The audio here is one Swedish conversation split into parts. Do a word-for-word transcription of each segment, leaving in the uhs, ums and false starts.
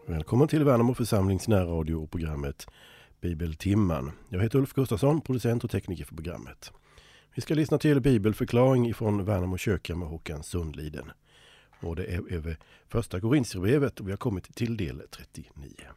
Välkommen till Värnamo församlings närradio och programmet Bibeltimman. Jag heter Ulf Gustafsson, producent och tekniker för programmet. Vi ska lyssna till bibelförklaring från Värnamo kyrka med Håkan Sundliden. Och det är över första Korinthierbrevet och vi har kommit till del trettionio.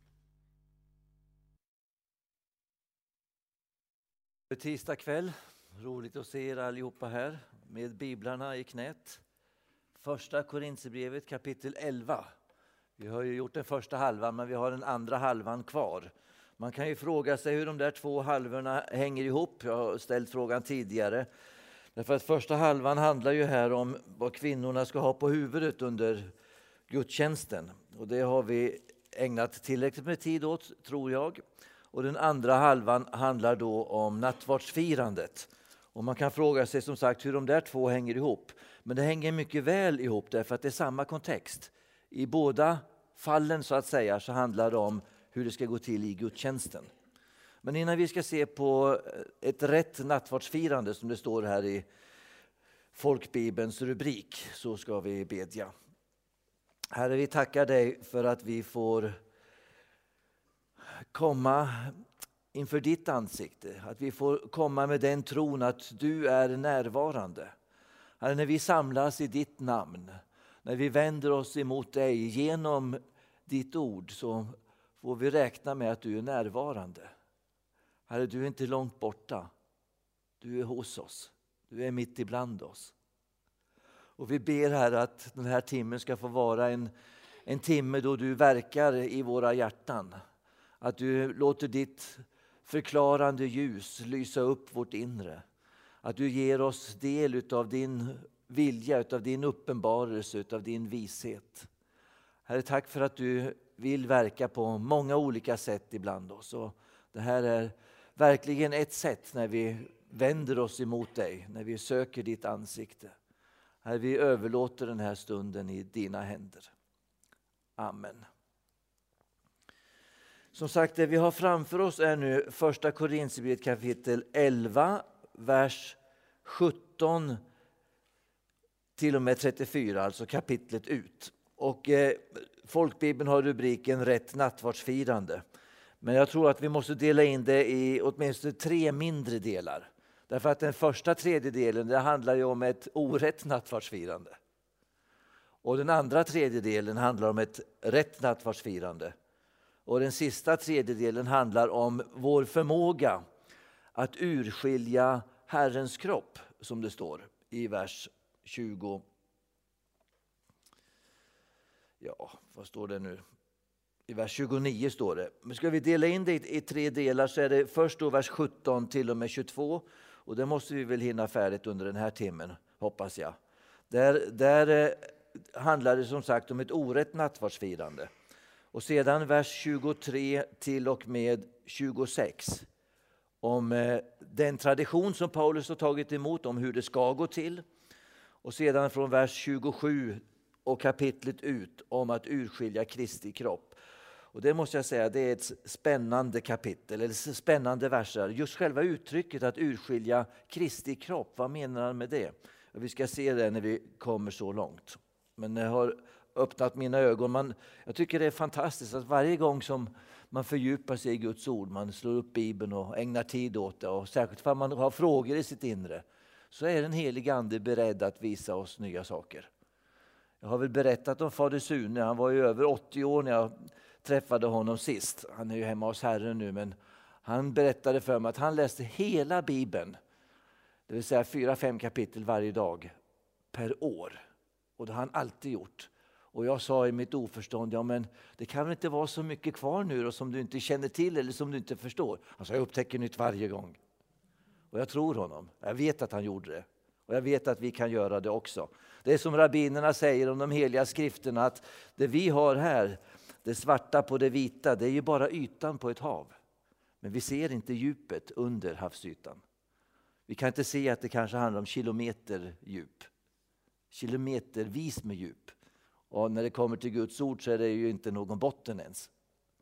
Tisdag kväll, roligt att se er allihopa här med biblarna i knät. Första Korinthierbrevet kapitel elva. Vi har ju gjort den första halvan, men vi har den andra halvan kvar. Man kan ju fråga sig hur de där två halvorna hänger ihop. Jag har ställt frågan tidigare. Därför att första halvan handlar ju här om vad kvinnorna ska ha på huvudet under gudstjänsten. Och det har vi ägnat tillräckligt med tid åt, tror jag. Och den andra halvan handlar då om nattvardsfirandet. Och man kan fråga sig som sagt hur de där två hänger ihop. Men det hänger mycket väl ihop därför att det är samma kontext. I båda fallen så att säga så handlar det om hur det ska gå till i gudstjänsten. Men innan vi ska se på ett rätt nattvardsfirande som det står här i folkbibelns rubrik så ska vi bedja. Herre, vi tackar dig för att vi får komma inför ditt ansikte. Att vi får komma med den tron att du är närvarande. Herre, när vi samlas i ditt namn, när vi vänder oss emot dig genom ditt ord så får vi räkna med att du är närvarande. Herre, du är inte långt borta. Du är hos oss. Du är mitt ibland oss. Och vi ber här att den här timmen ska få vara en, en timme då du verkar i våra hjärtan. Att du låter ditt förklarande ljus lysa upp vårt inre. Att du ger oss del av din vilja, av din uppenbarelse, av din vishet. Herre, tack för att du vill verka på många olika sätt ibland oss. Och det här är verkligen ett sätt när vi vänder oss emot dig, när vi söker ditt ansikte. Herre, vi överlåter den här stunden i dina händer. Amen. Som sagt, det vi har framför oss är nu första Korinthierbrevet kapitel elva, vers sjutton till och med trettiofyra, alltså kapitlet ut. Och eh, folkbibeln har rubriken Rätt nattvardsfirande. Men jag tror att vi måste dela in det i åtminstone tre mindre delar. Därför att den första tredjedelen det handlar ju om ett orätt nattvardsfirande. Och den andra tredjedelen handlar om ett rätt nattvardsfirande. Och den sista tredjedelen handlar om vår förmåga att urskilja Herrens kropp, som det står i vers tjugo. Ja, vad står det nu? I vers tjugonio står det. Men ska vi dela in det i tre delar så är det först då vers sjutton till och med tjugotvå. Och det måste vi väl hinna färdigt under den här timmen, hoppas jag. Där, där handlar det som sagt om ett orätt nattvardsfirande. Och sedan vers tjugotre till och med tjugosex. Om den tradition som Paulus har tagit emot, om hur det ska gå till. Och sedan från vers tjugosju och kapitlet ut om att urskilja Kristi kropp. Och det måste jag säga, det är ett spännande kapitel, eller spännande verser. Just själva uttrycket att urskilja Kristi kropp, vad menar han med det? Och vi ska se det när vi kommer så långt. Men jag har öppnat mina ögon. Man, jag tycker det är fantastiskt att varje gång som man fördjupar sig i Guds ord, man slår upp Bibeln och ägnar tid åt det, och särskilt för man har frågor i sitt inre, så är den helige ande beredd att visa oss nya saker. Jag har väl berättat om Fader Sune, han var ju över åttio år när jag träffade honom sist. Han är ju hemma hos Herren nu, men han berättade för mig att han läste hela Bibeln, det vill säga fyra, fem kapitel varje dag per år. Och det har han alltid gjort. Och jag sa i mitt oförstånd, ja men det kan väl inte vara så mycket kvar nu då, som du inte känner till eller som du inte förstår. Alltså jag upptäcker nytt varje gång. Och jag tror honom. Jag vet att han gjorde det. Och jag vet att vi kan göra det också. Det är som rabbinerna säger om de heliga skrifterna, att det vi har här, det svarta på det vita, det är ju bara ytan på ett hav. Men vi ser inte djupet under havsytan. Vi kan inte se att det kanske handlar om kilometer djup. Kilometervis med djup. Och när det kommer till Guds ord så är det ju inte någon botten ens.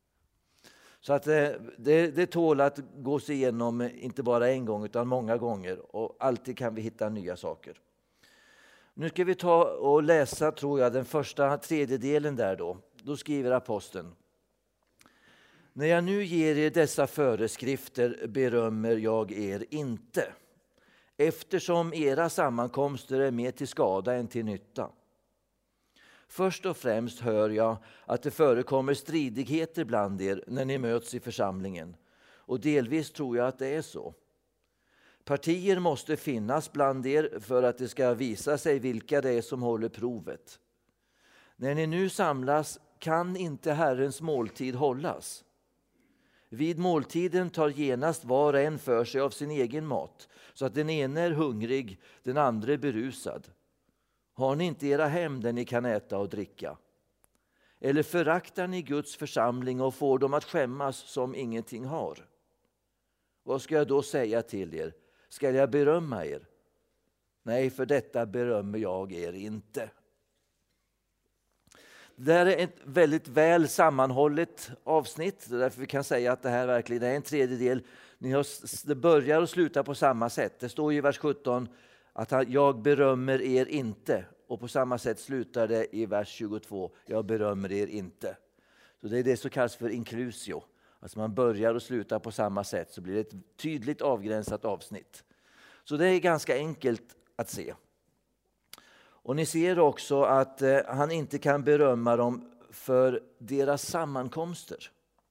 Så att det, det, det tål att gås igenom inte bara en gång utan många gånger. Och alltid kan vi hitta nya saker. Nu ska vi ta och läsa, tror jag, den första tredjedelen där då. då skriver aposteln: när jag nu ger er dessa föreskrifter berömmer jag er inte, eftersom era sammankomster är mer till skada än till nytta. Först och främst hör jag att det förekommer stridigheter bland er när ni möts i församlingen, och delvis tror jag att det är så. Partier måste finnas bland er för att det ska visa sig vilka det är som håller provet. När ni nu samlas kan inte Herrens måltid hållas. Vid måltiden tar genast var och en för sig av sin egen mat, så att den ene är hungrig, den andra är berusad. Har ni inte era hem där ni kan äta och dricka? Eller föraktar ni Guds församling och får dem att skämmas som ingenting har? Vad ska jag då säga till er? Ska jag berömma er? Nej, för detta berömmer jag er inte. Det här är ett väldigt väl sammanhållet avsnitt. Därför vi kan säga att det här verkligen är en tredjedel. Ni har, det börjar och slutar på samma sätt. Det står i vers sjutton att jag berömmer er inte. Och på samma sätt slutar det i vers tjugotvå. Jag berömmer er inte. Så det är det som kallas för inklusio. Alltså man börjar och slutar på samma sätt, så blir det ett tydligt avgränsat avsnitt. Så det är ganska enkelt att se. Och ni ser också att eh, han inte kan berömma dem för deras sammankomster.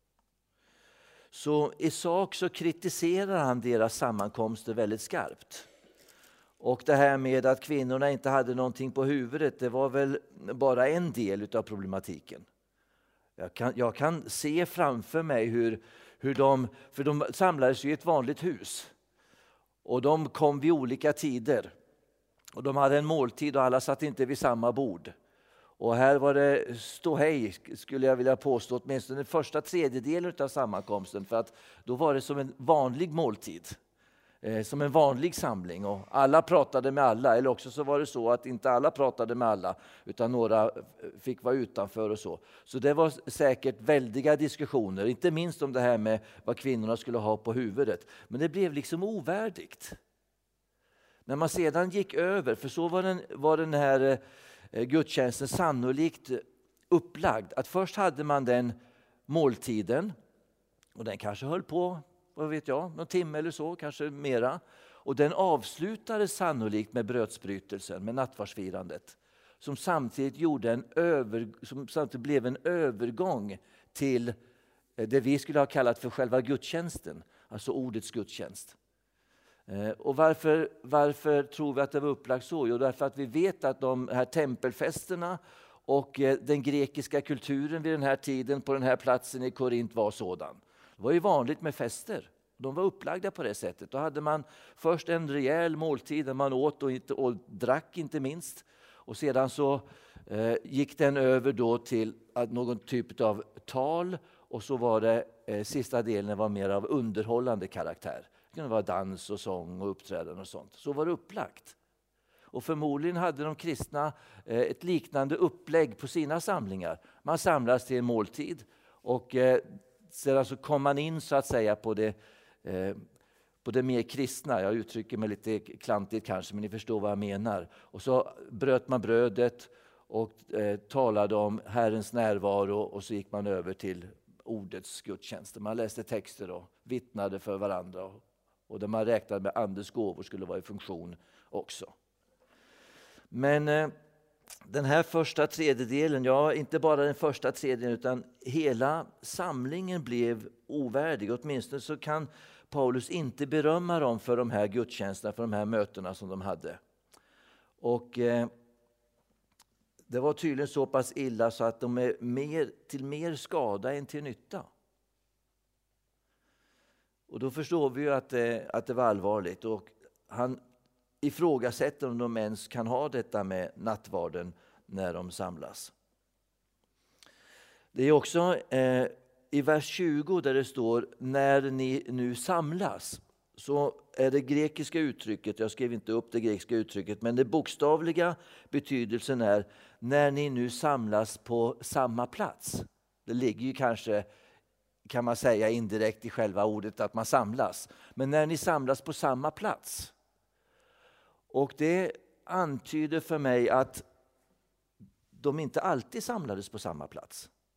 Så i sak så kritiserar han deras sammankomster väldigt skarpt. Och det här med att kvinnorna inte hade någonting på huvudet, det var väl bara en del av problematiken. Jag kan, jag kan se framför mig hur, hur de, för de samlades i ett vanligt hus. Och de kom vid olika tider. Och de hade en måltid och alla satt inte vid samma bord. Och här var det ståhej, skulle jag vilja påstå, åtminstone den första tredjedelen av sammankomsten. För att då var det som en vanlig måltid. Eh, som en vanlig samling. Och alla pratade med alla. Eller också så var det så att inte alla pratade med alla. Utan några fick vara utanför och så. Så det var säkert väldiga diskussioner. Inte minst om det här med vad kvinnorna skulle ha på huvudet. Men det blev liksom ovärdigt. När man sedan gick över, för så var den, var den här eh, gudstjänsten sannolikt upplagd. Att först hade man den måltiden, och den kanske höll på, vad vet jag, någon timme eller så, kanske mera. Och den avslutades sannolikt med brödsbrytelsen, med nattvardsfirandet. Som samtidigt, gjorde en över, som samtidigt blev en övergång till det vi skulle ha kallat för själva gudstjänsten. Alltså ordets gudstjänst. Och varför, varför tror vi att det var upplagt så? Jo, därför att vi vet att de här tempelfesterna och den grekiska kulturen vid den här tiden på den här platsen i Korint var sådan. Det var ju vanligt med fester. De var upplagda på det sättet. Då hade man först en rejäl måltid där man åt och, inte, och drack inte minst. Och sedan så eh, gick den över då till någon typ av tal. Och så var det eh, sista delen var mer av underhållande karaktär. Det kunde vara dans och sång och uppträdande och sånt. Så var det upplagt. Och förmodligen hade de kristna eh, ett liknande upplägg på sina samlingar. Man samlas till en måltid och eh, sedan så kom man in så att säga på det, eh, på det mer kristna. Jag uttrycker mig lite klantigt kanske, men ni förstår vad jag menar. Och så bröt man brödet och eh, talade om Herrens närvaro, och så gick man över till ordets gudstjänster. Man läste texter och vittnade för varandra, och, och där man räknade med andens gåvor skulle vara i funktion också. Men eh, den här första tredjedelen, ja inte bara den första tredjedelen utan hela samlingen blev ovärdig. Åtminstone så kan Paulus inte berömma dem för de här gudstjänsterna, för de här mötena som de hade. Och eh, det var tydligen så pass illa så att de är mer, till mer skada än till nytta. Och då förstår vi ju att det, att det var allvarligt. Och han ifrågasätter om de ens kan ha detta med nattvarden när de samlas. Det är också eh, i vers tjugo där det står när ni nu samlas. Så är det grekiska uttrycket, jag skrev inte upp det grekiska uttrycket, men det bokstavliga betydelsen är när ni nu samlas på samma plats. Det ligger ju kanske, kan man säga indirekt i själva ordet att man samlas. Men när ni samlas på samma plats. Och det antyder för mig att de inte alltid samlades på samma plats.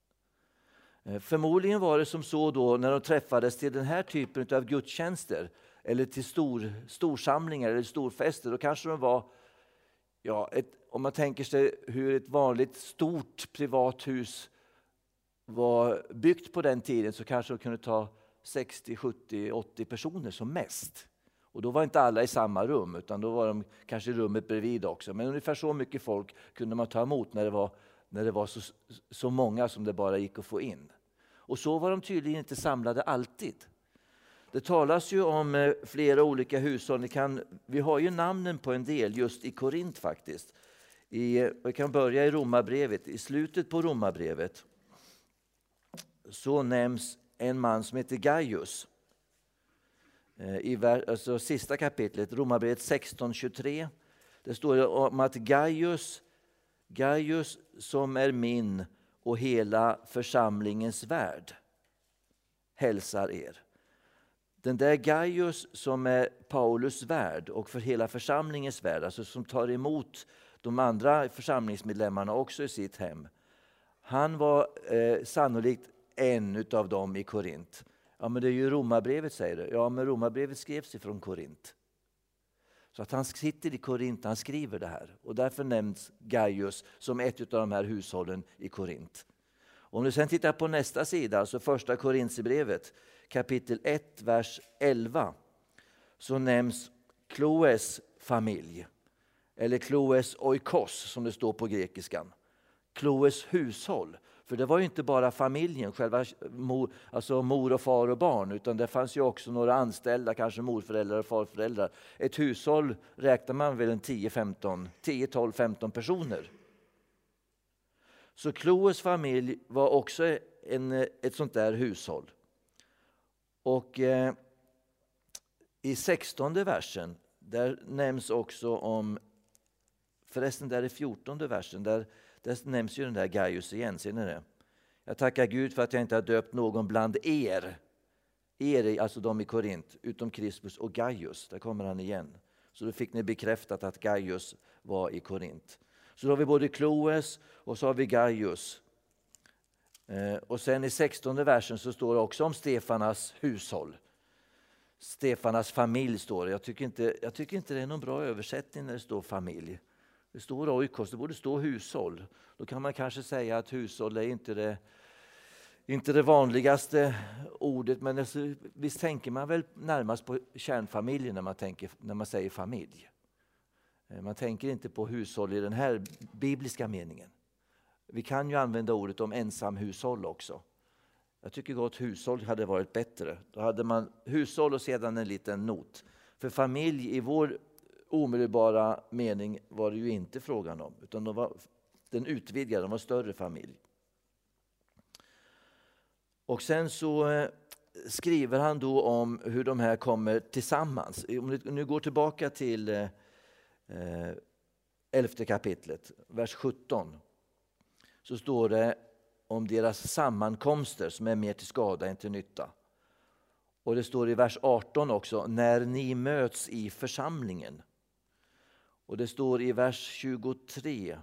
Förmodligen var det som så då när de träffades till den här typen av gudstjänster eller till stor, storsamlingar eller storfester. Då kanske de var, ja, ett, om man tänker sig hur ett vanligt stort privat hus var byggt på den tiden, så kanske de kunde ta sextio, sjuttio, åttio personer som mest. Och då var inte alla i samma rum, utan då var de kanske i rummet bredvid också. Men ungefär så mycket folk kunde man ta emot när det var, när det var så, så många som det bara gick att få in. Och så var de tydligen inte samlade alltid. Det talas ju om flera olika hushåll. Ni kan, vi har ju namnen på en del just i Korint faktiskt. I, vi kan börja i Romarbrevet. I slutet på Romarbrevet så nämns en man som heter Gaius. I alltså, sista kapitlet, Romarbrevet sexton tjugotre. Det står om att Gaius, Gaius som är min och hela församlingens värd hälsar er. Den där Gaius som är Paulus värd och för hela församlingens värd, alltså som tar emot de andra församlingsmedlemmarna också i sitt hem. Han var eh, sannolikt en av dem i Korint. Ja, men det är ju Romarbrevet, säger det. Ja, men Romarbrevet skrevs ifrån Korint. Så att han sitter i Korint, han skriver det här. Och därför nämns Gaius som ett av de här hushållen i Korint. Om du sen tittar på nästa sida, alltså första Korinthierbrevet, kapitel ett, vers elva, så nämns Kloes familj. Eller Kloes oikos som det står på grekiskan. Kloes hushåll. För det var ju inte bara familjen, själva mor, alltså mor och far och barn, utan det fanns ju också några anställda, kanske morföräldrar och farföräldrar. Ett hushåll räknar man väl en tio, femton, tio, tolv, femton personer. Så Kloes familj var också en, ett sånt där hushåll. Och eh, i sextonde versen, där nämns också om, förresten där i fjortonde versen, där Där nämns ju den där Gaius igen, ser ni det? Jag tackar Gud för att jag inte har döpt någon bland er. Er, alltså de i Korint, utom Crispus och Gaius. Där kommer han igen. Så då fick ni bekräftat att Gaius var i Korint. Så då har vi både Kloes och så har vi Gaius. Eh, och sen i sextonde versen så står det också om Stefanas hushåll. Stefanas familj står det. Jag tycker inte, jag tycker inte det är någon bra översättning när det står familj. Det står oikos, det borde stå hushåll. Då kan man kanske säga att hushåll är inte det, inte det vanligaste ordet. Men alltså, visst tänker man väl närmast på kärnfamiljen när man, tänker, när man säger familj. Man tänker inte på hushåll i den här bibliska meningen. Vi kan ju använda ordet om ensamhushåll också. Jag tycker gott hushåll hade varit bättre. Då hade man hushåll och sedan en liten not. För familj i vår omedelbara mening var det ju inte frågan om, utan de var, den utvidgade, de var större familj. Och sen så eh, skriver han då om hur de här kommer tillsammans. Om vi nu går tillbaka till eh, elfte kapitlet, vers sjutton, så står det om deras sammankomster som är mer till skada än till nytta. Och det står i vers arton också, när ni möts i församlingen. Och det står i vers tjugotre.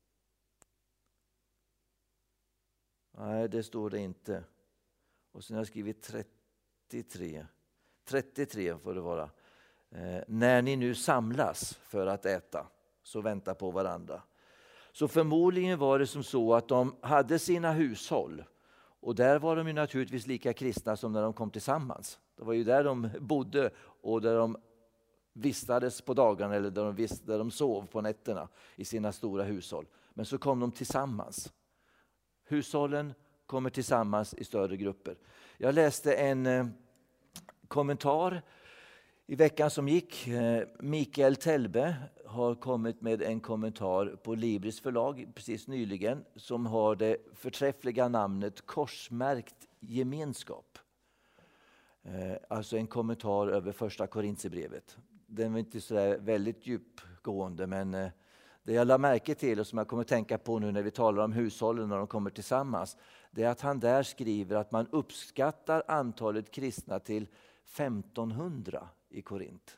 Nej, det står det inte. Och sen har jag skrivit trettiotre. trettiotre får det vara. Eh, när ni nu samlas för att äta, så vänta på varandra. Så förmodligen var det som så att de hade sina hushåll. Och där var de ju naturligtvis lika kristna som när de kom tillsammans. Det var ju där de bodde och där de vistades på dagarna eller där de, vist, där de sov på nätterna i sina stora hushåll. Men så kom de tillsammans. Hushållen kommer tillsammans i större grupper. Jag läste en eh, kommentar i veckan som gick. Eh, Mikael Telbe har kommit med en kommentar på Libris förlag precis nyligen som har det förträffliga namnet Korsmärkt gemenskap. Eh, alltså en kommentar över första Korinthierbrevet. Den var inte så där väldigt djupgående, men eh, det jag la märke till och som jag kommer att tänka på nu när vi talar om hushållen när de kommer tillsammans, det är att han där skriver att man uppskattar antalet kristna till femtonhundra i Korint.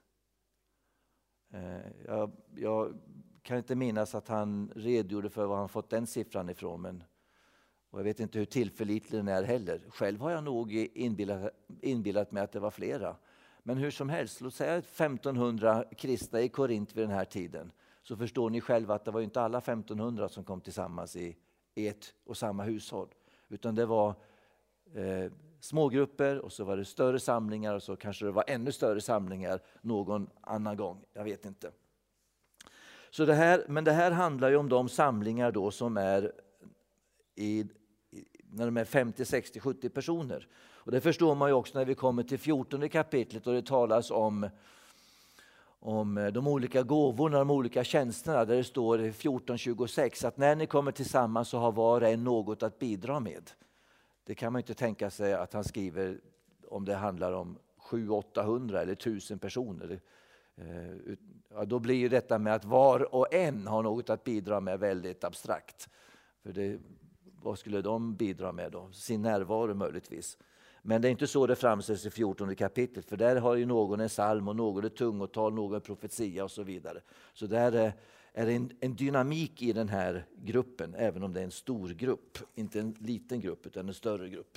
Eh, jag, jag kan inte minnas att han redogjorde för var han fått den siffran ifrån, men Och jag vet inte hur tillförlitlig den är heller. Själv har jag nog inbillat, inbillat mig att det var flera. Men hur som helst, låt säga femtonhundra kristna i Korint vid den här tiden. Så förstår ni själva att det var inte alla femtonhundra som kom tillsammans i ett och samma hushåll. Utan det var eh, smågrupper och så var det större samlingar och så kanske det var ännu större samlingar någon annan gång. Jag vet inte. Så det här, men det här handlar ju om de samlingar då som är i, i, när de är femtio, sextio, sjuttio personer. Och det förstår man ju också när vi kommer till fjortonde kapitlet och det talas om, om de olika gåvorna, de olika tjänsterna. Där det står i fjorton tjugosex att när ni kommer tillsammans så har var och en något att bidra med. Det kan man inte tänka sig att han skriver om det handlar om sju åttahundra eller tusen personer. Ja, då blir ju detta med att var och en har något att bidra med väldigt abstrakt. För det, vad skulle de bidra med då? Sin närvaro möjligtvis. Men det är inte så det framställs i fjortonde kapitlet. För där har ju någon en psalm och någon ett tungotal, någon profetia och så vidare. Så där är, är en, en dynamik i den här gruppen. Även om det är en stor grupp. Inte en liten grupp utan en större grupp.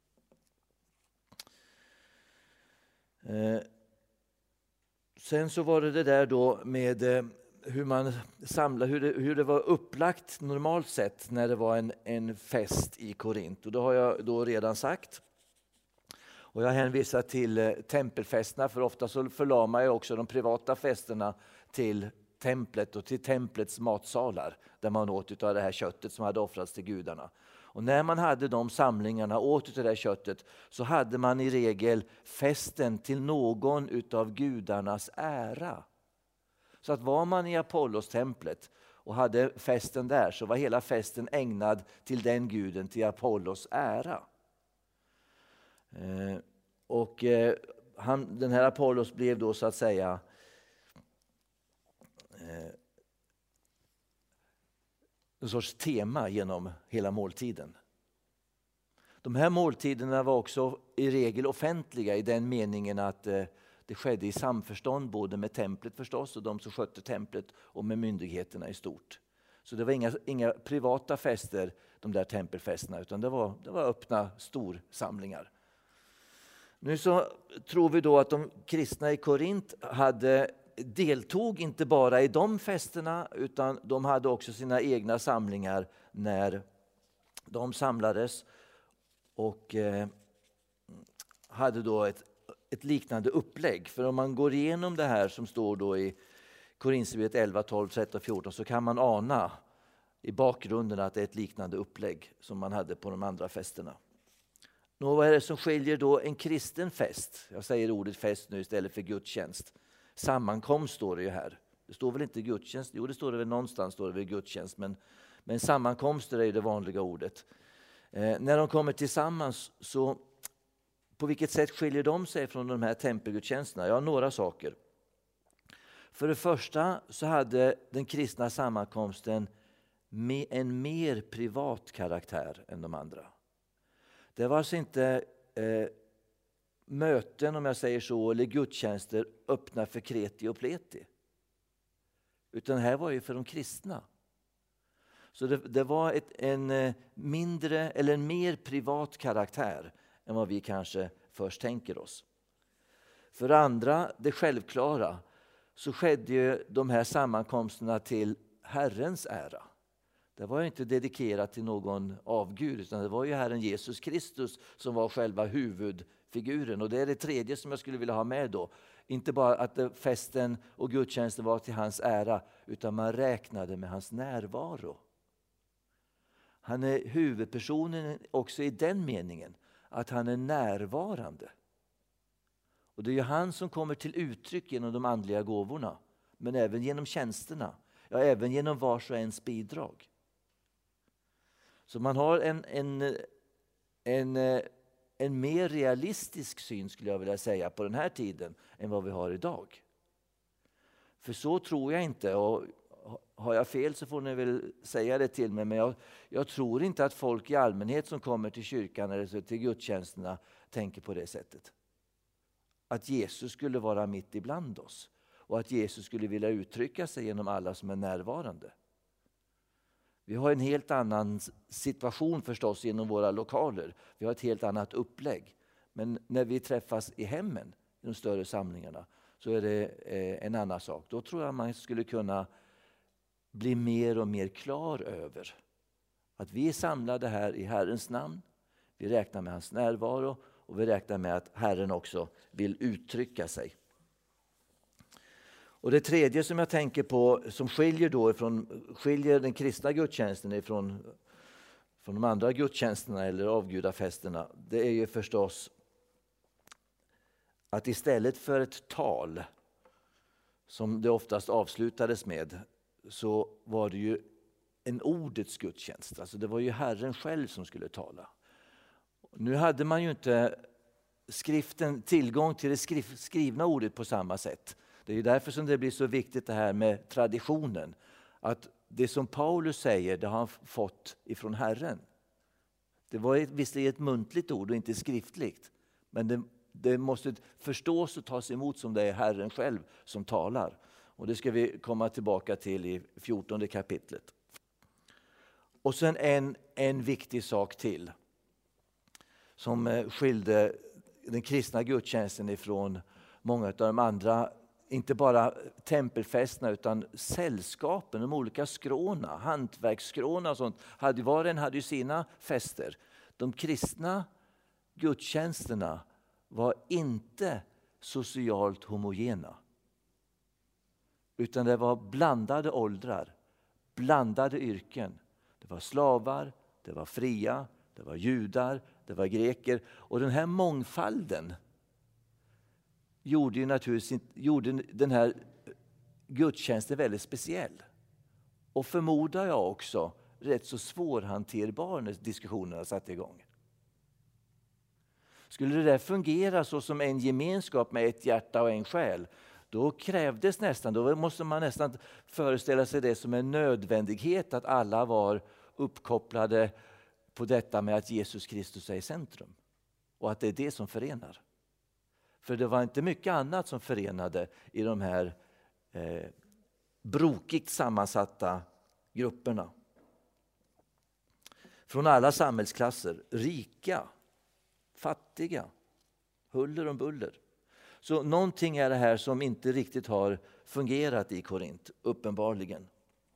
Eh. Sen så var det det där då med eh, hur man samlar, hur det, hur det var upplagt normalt sett när det var en, en fest i Korint. Och det har jag då redan sagt. Och jag hänvisar till eh, tempelfesterna, för ofta så förlamar jag också de privata festerna till templet och till templets matsalar. Där man åt av det här köttet som hade offrats till gudarna. Och när man hade de samlingarna åt det där köttet så hade man i regel festen till någon utav gudarnas ära. Så att var man i Apollos-templet och hade festen där så var hela festen ägnad till den guden, till Apollos ära. Eh, och eh, han, den här Apollos blev då så att säga eh, en sorts tema genom hela måltiden. De här måltiderna var också i regel offentliga i den meningen att eh, det skedde i samförstånd både med templet förstås och de som skötte templet och med myndigheterna i stort. Så det var inga, inga privata fester, de där tempelfesterna, utan det var, det var öppna storsamlingar. Nu så tror vi då att de kristna i Korint hade deltog inte bara i de festerna utan de hade också sina egna samlingar när de samlades och eh, hade då ett, ett liknande upplägg. För om man går igenom det här som står då i Korinthierbrevet elva, tolv, tretton, fjorton så kan man ana i bakgrunden att det är ett liknande upplägg som man hade på de andra festerna. Nå, vad är det som skiljer då en kristen fest? Jag säger ordet fest nu istället för gudstjänst. Sammankomst står det ju här. Det står väl inte gudstjänst? Jo, det står det väl någonstans, står det väl gudstjänst. Men, men sammankomster är ju det vanliga ordet. Eh, när de kommer tillsammans så på vilket sätt skiljer de sig från de här tempelgudstjänsterna? Ja, några saker. För det första så hade den kristna sammankomsten en mer privat karaktär än de andra. Det var alltså inte eh, möten, om jag säger så, eller gudstjänster öppna för kreti och pleti. Utan här var ju för de kristna. Så det, det var ett, en mindre eller en mer privat karaktär än vad vi kanske först tänker oss. För det andra, det självklara, så skedde ju de här sammankomsterna till Herrens ära. Det var inte dedikerat till någon avgud utan det var ju Herren Jesus Kristus som var själva huvudfiguren. Och det är det tredje som jag skulle vilja ha med då. Inte bara att festen och gudstjänsten var till hans ära utan man räknade med hans närvaro. Han är huvudpersonen också i den meningen att han är närvarande. Och det är ju han som kommer till uttryck genom de andliga gåvorna. Men även genom tjänsterna. Ja, även genom vars och ens bidrag. Så man har en, en, en, en mer realistisk syn skulle jag vilja säga på den här tiden än vad vi har idag. För så tror jag inte, och har jag fel så får ni väl säga det till mig, men jag, jag tror inte att folk i allmänhet som kommer till kyrkan eller till gudstjänsterna tänker på det sättet. Att Jesus skulle vara mitt ibland oss och att Jesus skulle vilja uttrycka sig genom alla som är närvarande. Vi har en helt annan situation förstås inom våra lokaler. Vi har ett helt annat upplägg. Men när vi träffas i hemmen, i de större samlingarna, så är det en annan sak. Då tror jag man skulle kunna bli mer och mer klar över att vi är samlade här i Herrens namn. Vi räknar med hans närvaro och vi räknar med att Herren också vill uttrycka sig. Och det tredje som jag tänker på, som skiljer, då ifrån, skiljer den kristna gudstjänsten ifrån från de andra gudstjänsterna eller avgudafesterna, det är ju förstås att istället för ett tal som det oftast avslutades med, så var det ju en ordets gudstjänst. Alltså det var ju Herren själv som skulle tala. Nu hade man ju inte skriften, tillgång till det skrif, skrivna ordet på samma sätt. Det är ju därför som det blir så viktigt det här med traditionen. Att det som Paulus säger, det har han fått ifrån Herren. Det var visserligen ett muntligt ord och inte skriftligt. Men det, det måste förstås och tas emot som det är Herren själv som talar. Och det ska vi komma tillbaka till i fjortonde kapitlet. Och sen en, en viktig sak till. Som skilde den kristna gudstjänsten ifrån många av de andra, inte bara tempelfesterna utan sällskapen, de olika skråna, hantverksskråna och sånt. Hade, var och en hade ju sina fester. De kristna gudstjänsterna var inte socialt homogena. Utan det var blandade åldrar, blandade yrken. Det var slavar, det var fria, det var judar, det var greker. Och den här mångfalden gjorde ju naturligtvis gjorde den här gudstjänsten väldigt speciell. Och förmodar jag också rätt så svårhanterbar när diskussionerna satte igång. Skulle det där fungera så som en gemenskap med ett hjärta och en själ, då krävdes nästan, då måste man nästan föreställa sig det som en nödvändighet att alla var uppkopplade på detta med att Jesus Kristus är i centrum. Och att det är det som förenar. För det var inte mycket annat som förenade i de här eh, brokigt sammansatta grupperna. Från alla samhällsklasser, rika, fattiga, huller och buller. Så någonting är det här som inte riktigt har fungerat i Korint, uppenbarligen.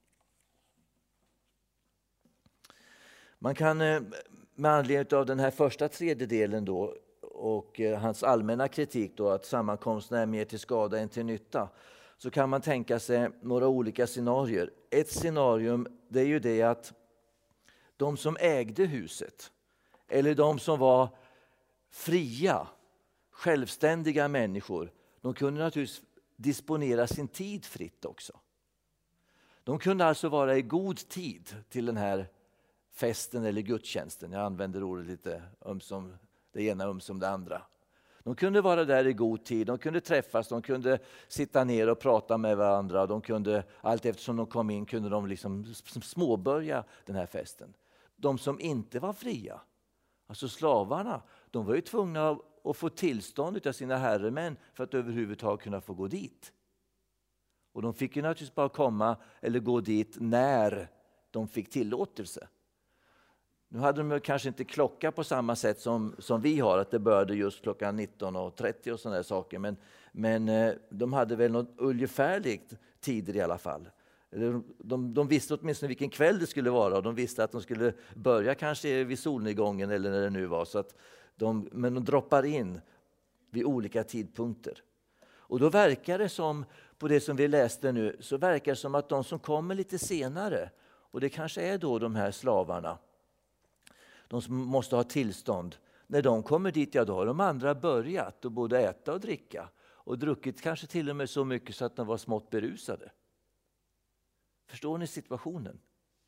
Man kan med anledning av den här första tredjedelen då och hans allmänna kritik då att sammankomsterna är mer till skada än till nytta, så kan man tänka sig några olika scenarier. Ett scenarium, det är ju det att de som ägde huset eller de som var fria, självständiga människor, de kunde naturligtvis disponera sin tid fritt också. De kunde alltså vara i god tid till den här festen eller gudstjänsten. Jag använder ordet lite um som det ena um som det andra. De kunde vara där i god tid, de kunde träffas, de kunde sitta ner och prata med varandra. De kunde, allt eftersom de kom in kunde de liksom småbörja den här festen. De som inte var fria, alltså slavarna, de var ju tvungna att få tillstånd av sina herremän för att överhuvudtaget kunna få gå dit. Och de fick ju naturligtvis bara komma eller gå dit när de fick tillåtelse. Nu hade de kanske inte klocka på samma sätt som, som vi har, att det började just klockan nitton och trettio och sådana där saker. Men, men de hade väl något ungefärligt tider i alla fall. De, de, de visste åtminstone vilken kväll det skulle vara, och de visste att de skulle börja kanske vid solnedgången eller när det nu var. Så att de, men de droppar in vid olika tidpunkter. Och då verkar det som, på det som vi läste nu, så verkar det som att de som kommer lite senare, och det kanske är då de här slavarna, de som måste ha tillstånd, när de kommer dit, ja då har de andra börjat och både äta och dricka. Och druckit kanske till och med så mycket så att de var smått berusade. Förstår ni situationen?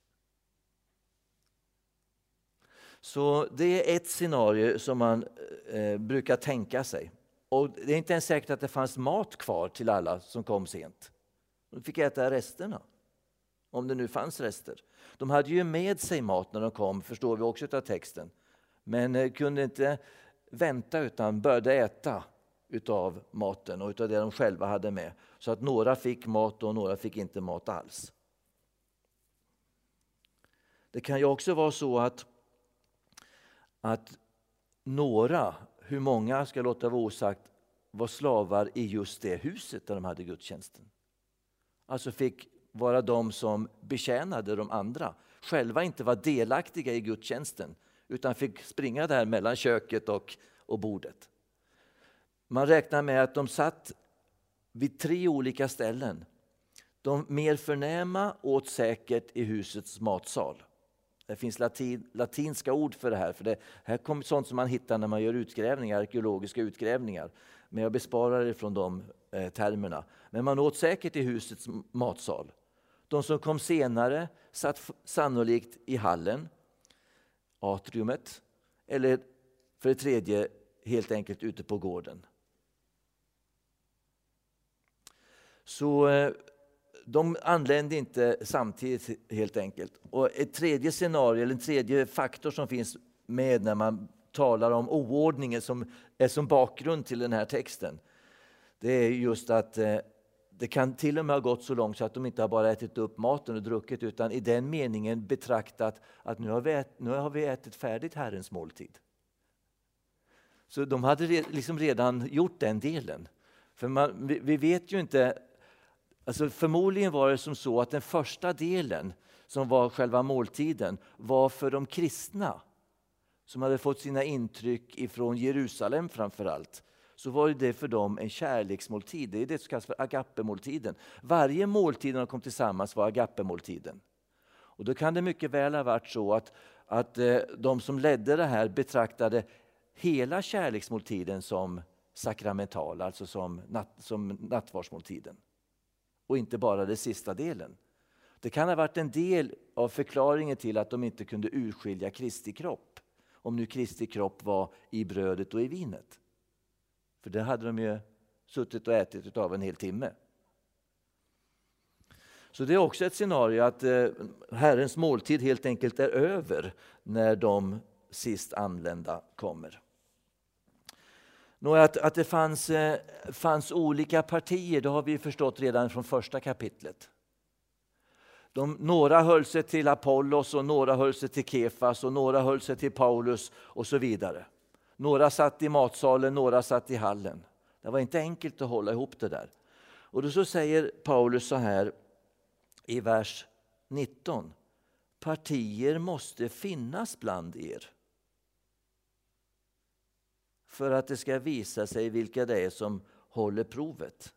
Så det är ett scenario som man eh, brukar tänka sig. Och det är inte ens säkert att det fanns mat kvar till alla som kom sent. De fick äta resterna. Om det nu fanns rester. De hade ju med sig mat när de kom, förstår vi också av texten. Men eh, kunde inte vänta utan började äta utav maten och utav det de själva hade med. Så att några fick mat och några fick inte mat alls. Det kan ju också vara så att, att några, hur många ska låta vara osagt, var slavar i just det huset där de hade gudstjänsten. Alltså fick vara de som betjänade de andra. Själva inte var delaktiga i gudstjänsten utan fick springa där mellan köket och, och bordet. Man räknar med att de satt vid tre olika ställen. De mer förnäma åt säkert i husets matsal. Det finns latin, latinska ord för det här. För det här kommer sånt som man hittar när man gör utgrävningar, arkeologiska utgrävningar. Men jag besparar det från de eh, termerna. Men man åt säkert i husets matsal. De som kom senare satt sannolikt i hallen, atriumet. Eller för det tredje helt enkelt ute på gården. Så eh, de anlände inte samtidigt helt enkelt. Och ett tredje scenario, eller en tredje faktor som finns med när man talar om oordningen som är som bakgrund till den här texten. Det är just att eh, det kan till och med ha gått så långt så att de inte har bara ätit upp maten och druckit, utan i den meningen betraktat att nu har vi, ät, nu har vi ätit färdigt Herrens måltid. Så de hade re, liksom redan gjort den delen. För man, vi, vi vet ju inte, alltså förmodligen var det som så att den första delen som var själva måltiden var för de kristna som hade fått sina intryck ifrån Jerusalem framför allt. Så var det för dem en kärleksmåltid. Det är det som kallas för agapemåltiden. Varje måltid när de kom tillsammans var agapemåltiden. Och då kan det mycket väl ha varit så att, att de som ledde det här betraktade hela kärleksmåltiden som sakramental, alltså som, natt, som nattvardsmåltiden. Och inte bara den sista delen. Det kan ha varit en del av förklaringen till att de inte kunde urskilja Kristi kropp. Om nu Kristi kropp var i brödet och i vinet. För det hade de ju suttit och ätit av en hel timme. Så det är också ett scenario att eh, Herrens måltid helt enkelt är över när de sist anlända kommer. Nå, att, att det fanns, eh, fanns olika partier, det har vi förstått redan från första kapitlet. De, några höll sig till Apollos och några höll sig till Kefas och några höll sig till Paulus och så vidare. Några satt i matsalen, några satt i hallen. Det var inte enkelt att hålla ihop det där. Och då så säger Paulus så här i vers nitton. Partier måste finnas bland er. För att det ska visa sig vilka det är som håller provet.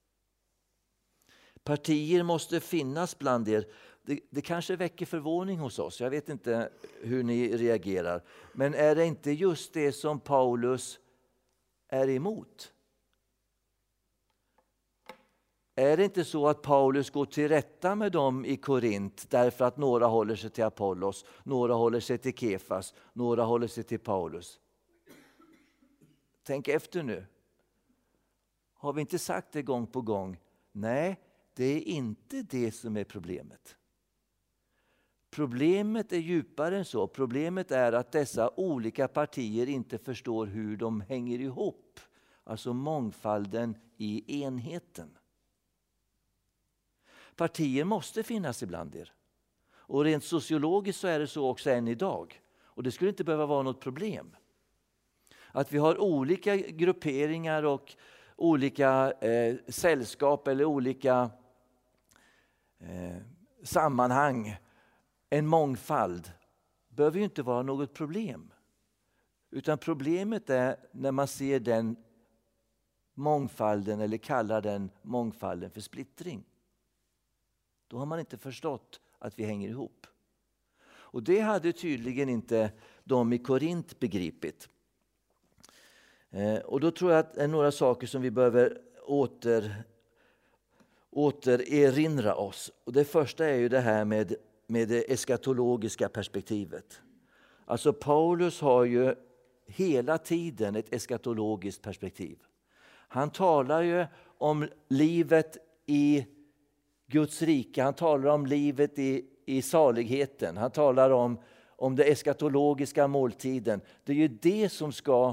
Partier måste finnas bland er. Det, det kanske väcker förvåning hos oss. Jag vet inte hur ni reagerar. Men är det inte just det som Paulus är emot? Är det inte så att Paulus går till rätta med dem i Korint därför att några håller sig till Apollos, några håller sig till Kefas, några håller sig till Paulus? Tänk efter nu. Har vi inte sagt det gång på gång? Nej, det är inte det som är problemet. Problemet är djupare än så. Problemet är att dessa olika partier inte förstår hur de hänger ihop. Alltså mångfalden i enheten. Partier måste finnas ibland er. Och rent sociologiskt så är det så också än idag. Och det skulle inte behöva vara något problem. Att vi har olika grupperingar och olika eh, sällskap eller olika eh, sammanhang, en mångfald, behöver ju inte vara något problem. Utan problemet är när man ser den mångfalden eller kallar den mångfalden för splittring. Då har man inte förstått att vi hänger ihop. Och det hade tydligen inte de i Korint begripit. Eh, och då tror jag att det är några saker som vi behöver åter, åter erinra oss. Och det första är ju det här med, med det eskatologiska perspektivet. Alltså Paulus har ju hela tiden ett eskatologiskt perspektiv. Han talar ju om livet i Guds rike. Han talar om livet i, i saligheten. Han talar om, om det eskatologiska måltiden. Det är ju det som ska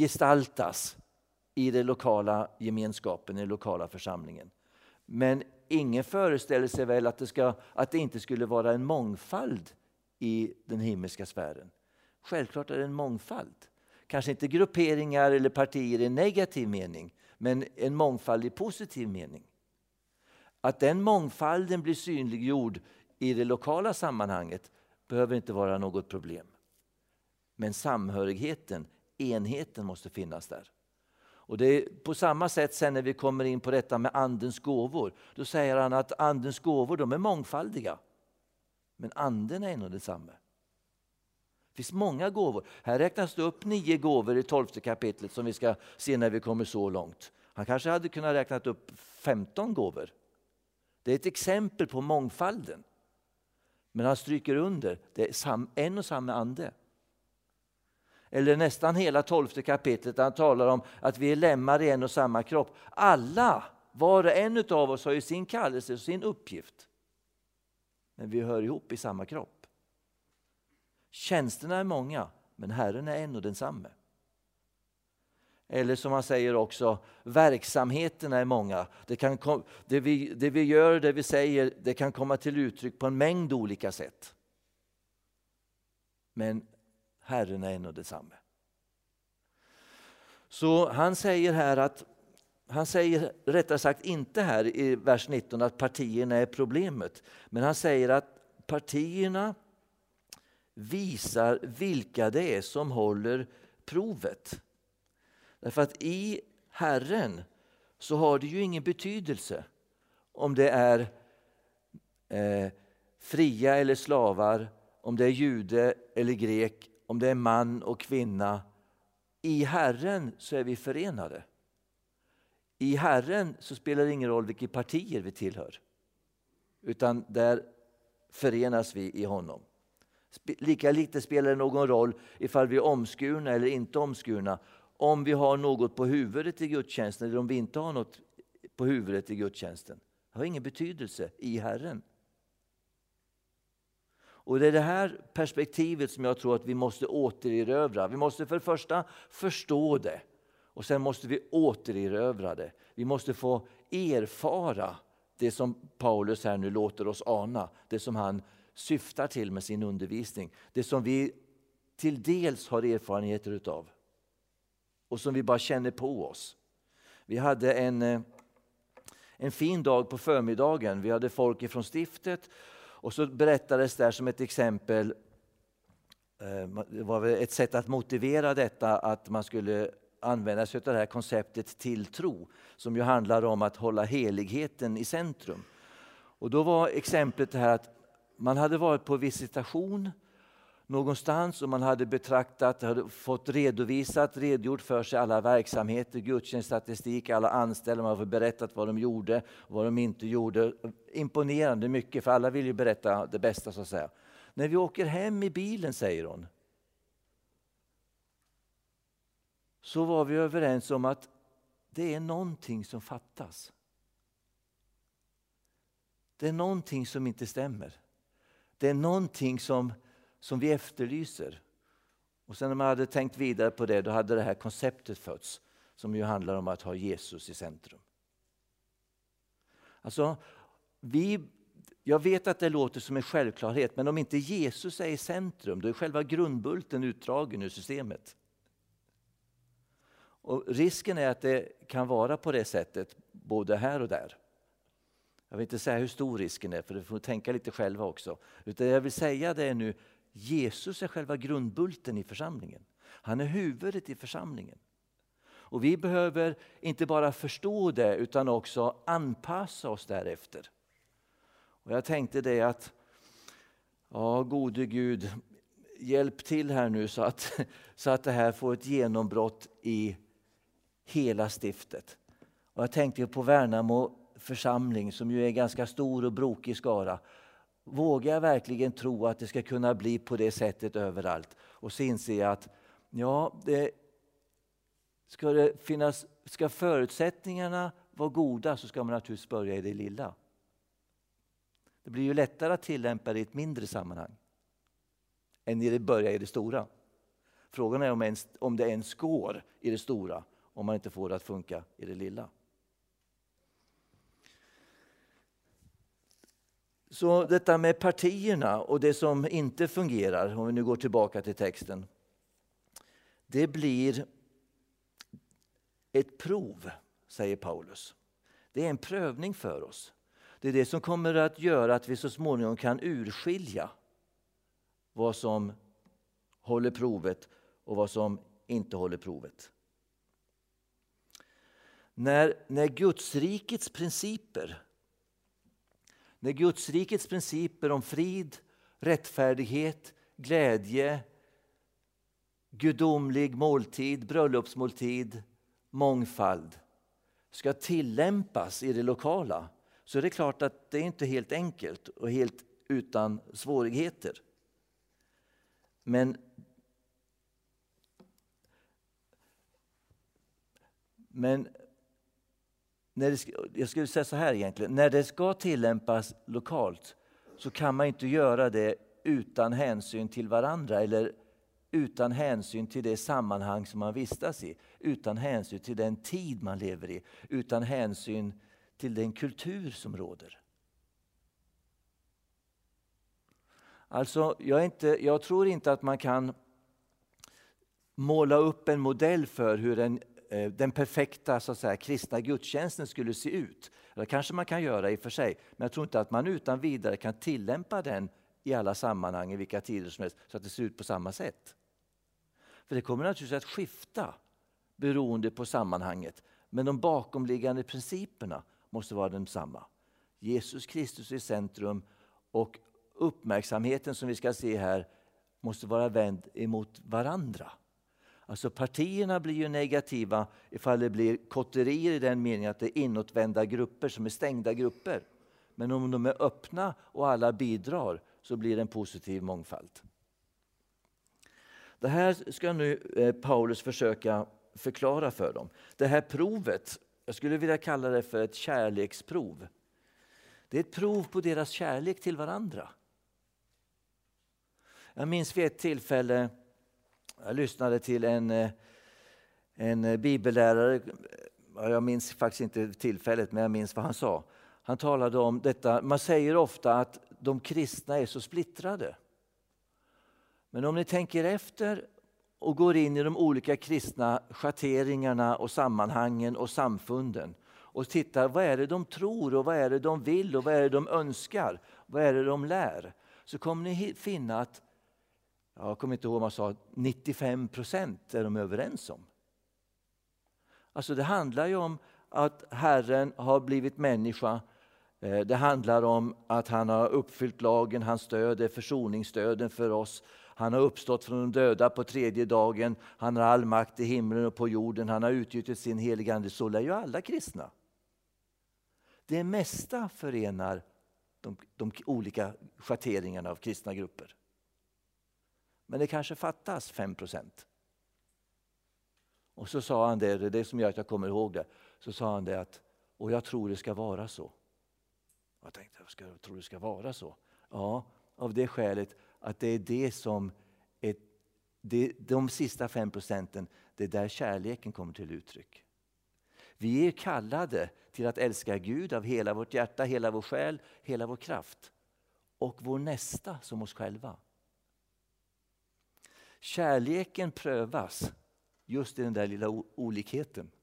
gestaltas i den lokala gemenskapen, i den lokala församlingen. Men ingen föreställer sig väl att det, ska, att det inte skulle vara en mångfald i den himmelska sfären. Självklart är det en mångfald. Kanske inte grupperingar eller partier i negativ mening, men en mångfald i positiv mening. Att den mångfalden blir synliggjord i det lokala sammanhanget behöver inte vara något problem. Men samhörigheten, enheten måste finnas där. Och det är på samma sätt sen när vi kommer in på detta med andens gåvor. Då säger han att andens gåvor, de är mångfaldiga. Men anden är ändå detsamma. Det finns många gåvor. Här räknas det upp nio gåvor i tolfte kapitlet som vi ska se när vi kommer så långt. Han kanske hade kunnat räkna upp femton gåvor. Det är ett exempel på mångfalden. Men han stryker under, det är en och samma ande. Eller nästan hela tolfte kapitlet där han talar om att vi är lemmar i en och samma kropp. Alla, var och en av oss har ju sin kallelse och sin uppgift. Men vi hör ihop i samma kropp. Tjänsterna är många, men Herren är en och densamme. Eller som han säger också, verksamheterna är många. Det, kan kom, det, vi, det vi gör, det vi säger, det kan komma till uttryck på en mängd olika sätt. Men Herren är en och detsamma. Så han säger här att, han säger rättare sagt inte här i vers nitton att partierna är problemet. Men han säger att partierna visar vilka det är som håller provet. Därför att i Herren så har det ju ingen betydelse om det är eh, fria eller slavar, om det är jude eller grek, om det är man och kvinna. I Herren så är vi förenade. I Herren så spelar det ingen roll vilka partier vi tillhör. Utan där förenas vi i honom. Lika lite spelar det någon roll ifall vi är omskurna eller inte omskurna. Om vi har något på huvudet i gudstjänsten eller om vi inte har något på huvudet i gudstjänsten. Det har ingen betydelse i Herren. Och det är det här perspektivet som jag tror att vi måste återerövra. Vi måste för det första förstå det. Och sen måste vi återerövra det. Vi måste få erfara det som Paulus här nu låter oss ana. Det som han syftar till med sin undervisning. Det som vi till dels har erfarenheter utav. Och som vi bara känner på oss. Vi hade en, en fin dag på förmiddagen. Vi hade folk ifrån stiftet. Och så berättades där som ett exempel. Det var ett sätt att motivera detta. Att man skulle använda sig av det här konceptet tilltro. Som ju handlar om att hålla heligheten i centrum. Och då var exemplet det här att man hade varit på visitation någonstans och man hade betraktat, hade fått redovisat, redogjort för sig alla verksamheter, gudstjänststatistik, alla anställda, man hade berättat vad de gjorde och vad de inte gjorde. Imponerande mycket, för alla vill ju berätta det bästa så att säga. När vi åker hem i bilen, säger hon, så var vi överens om att det är någonting som fattas. Det är någonting som inte stämmer. Det är någonting som, som vi efterlyser. Och sen när man hade tänkt vidare på det, då hade det här konceptet fötts. Som ju handlar om att ha Jesus i centrum. Alltså, vi, jag vet att det låter som en självklarhet. Men om inte Jesus är i centrum, då är själva grundbulten utdragen ur systemet. Och risken är att det kan vara på det sättet, både här och där. Jag vill inte säga hur stor risken är, för du får tänka lite själva också. Utan jag vill säga det nu, Jesus är själva grundbulten i församlingen. Han är huvudet i församlingen. Och vi behöver inte bara förstå det, utan också anpassa oss därefter. Och jag tänkte det att, ja gode Gud, hjälp till här nu så att, så att det här får ett genombrott i hela stiftet. Och jag tänkte på Värnamo församling som ju är ganska stor och brokig skara. Vågar jag verkligen tro att det ska kunna bli på det sättet överallt? Och så inser jag att ja, det ska, det finnas, ska förutsättningarna vara goda, så ska man naturligtvis börja i det lilla. Det blir ju lättare att tillämpa det i ett mindre sammanhang än i det börja i det stora. Frågan är om, ens, om det ens går i det stora, om man inte får det att funka i det lilla. Så detta med partierna och det som inte fungerar, om vi nu går tillbaka till texten. Det blir ett prov, säger Paulus. Det är en prövning för oss. Det är det som kommer att göra att vi så småningom kan urskilja vad som håller provet och vad som inte håller provet. När, när Guds rikets principer, när Guds rikets principer om frid, rättfärdighet, glädje, gudomlig måltid, bröllopsmåltid, mångfald ska tillämpas i det lokala, så är det klart att det är inte helt enkelt och helt utan svårigheter. Men, men när det ska, jag skulle säga så här egentligen, när det ska tillämpas lokalt så kan man inte göra det utan hänsyn till varandra eller utan hänsyn till det sammanhang som man vistas i, utan hänsyn till den tid man lever i, utan hänsyn till den kultur som råder. Alltså, jag, är inte, jag tror inte att man kan måla upp en modell för hur en, den perfekta så att säga, kristna gudstjänsten skulle se ut. Det kanske man kan göra i och för sig, men jag tror inte att man utan vidare kan tillämpa den i alla sammanhang, i vilka tider som helst, så att det ser ut på samma sätt. För det kommer naturligtvis att skifta beroende på sammanhanget. Men de bakomliggande principerna måste vara densamma. Jesus Kristus i centrum och uppmärksamheten som vi ska se här måste vara vänd emot varandra. Alltså partierna blir ju negativa ifall det blir kotterier i den meningen att det är inåtvända grupper som är stängda grupper. Men om de är öppna och alla bidrar så blir det en positiv mångfald. Det här ska nu Paulus försöka förklara för dem. Det här provet, jag skulle vilja kalla det för ett kärleksprov. Det är ett prov på deras kärlek till varandra. Jag minns vid ett tillfälle, jag lyssnade till en, en bibellärare, jag minns faktiskt inte tillfället men jag minns vad han sa. Han talade om detta, man säger ofta att de kristna är så splittrade. Men om ni tänker efter och går in i de olika kristna schatteringarna och sammanhangen och samfunden och tittar vad är det de tror och vad är det de vill och vad är det de önskar, vad är det de lär, så kommer ni finna att, jag kommer inte ihåg vad man sa, nittiofem procent är de överens om. Alltså det handlar ju om att Herren har blivit människa. Det handlar om att han har uppfyllt lagen, han stöder försoningsstöden för oss. Han har uppstått från de döda på tredje dagen. Han har all makt i himlen och på jorden. Han har utgjutit sin heliga ande. Så är ju alla kristna. Det mesta förenar de, de olika schatteringarna av kristna grupper. Men det kanske fattas fem procent. Och så sa han det, det är det som gör att jag kommer ihåg det. Så sa han det att, och jag tror det ska vara så. Jag tänkte, jag ska, tror det ska vara så. Ja, av det skälet att det är det som är, det, de sista fem procenten, det är där kärleken kommer till uttryck. Vi är kallade till att älska Gud av hela vårt hjärta, hela vår själ, hela vår kraft. Och vår nästa som oss själva. Kärleken prövas just i den där lilla olikheten.